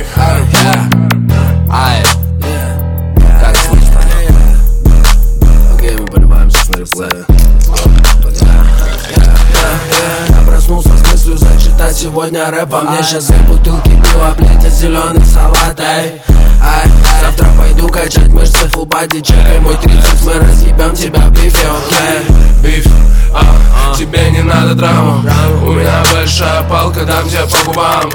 Как слышно? Окей, мы поливаемся, смотри, плей. Я проснулся с мыслью зачитать сегодня рэп. А мне сейчас из бутылки пива плетят зеленый салат. Завтра пойду качать мышцы, full body, чекай мой трицепс. Мы разъебем тебя в бифе, окей? Биф, тебе не надо драму. У меня большая палка, дам тебе по губам.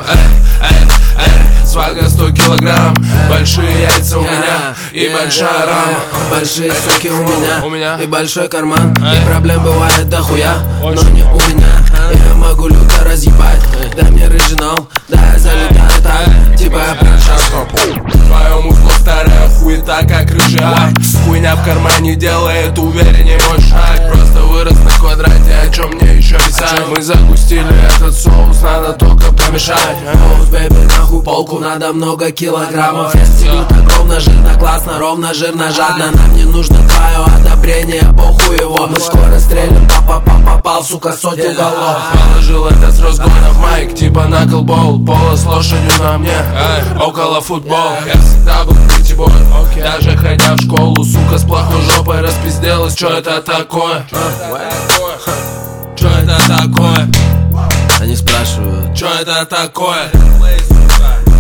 Свага 100 килограмм. Большие яйца у меня и большая рама. Большие суки у меня и большой карман. И проблем бывает дохуя, но не у меня. Я могу люто разъебать. Дай мне рыжинал, да я залетаю так, типа я прошел. Твое музло старая хуета, как рычаг. Хуйня в кармане делает увереннее мой шаг. Просто вырос на квадрате, о чем мне еще писать? Мы загустили этот соус, надо только помешать. Соус, бэйби, нахуй полку, надо много килограммов. Я стелю так ровно, жирно, классно, ровно, жирно, жадно. Нам не нужно твое одобрение, похуй его. Мы скоро стрелим, папа попал, сука, сотни голов. Положил это с разгона в майк, типа наклбол. Поло с лошадью на мне, около футбол. Я всегда был притибой, даже ходя в школу. Сука с плохой жопой распизделась, чё это такое? Чё это такое? Они спрашивают, чё это такое?